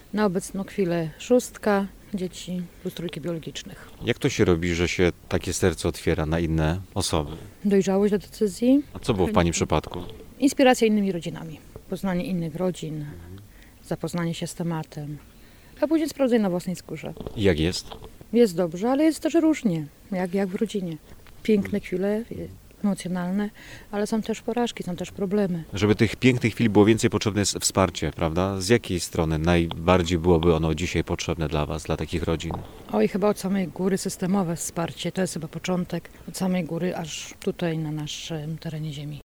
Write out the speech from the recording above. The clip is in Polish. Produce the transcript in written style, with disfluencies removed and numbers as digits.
Na obecną chwilę 6 dzieci plus 3 biologicznych. Jak to się robi, że się takie serce otwiera na inne osoby? Dojrzałość do decyzji, A co było w Pani przypadku? inspiracja innymi rodzinami, poznanie innych rodzin, zapoznanie się z tematem, a później sprawdzenie na własnej skórze. I jak jest? Jest dobrze, ale jest też różnie, jak w rodzinie. Piękne chwile, emocjonalne, ale są też porażki, są też problemy. Żeby tych pięknych chwil było więcej, potrzebne jest wsparcie, prawda? Z jakiej strony najbardziej byłoby ono dzisiaj potrzebne dla Was, dla takich rodzin? Oj, chyba od samej góry systemowe wsparcie, to jest chyba początek, od samej góry aż tutaj na naszym terenie ziemi.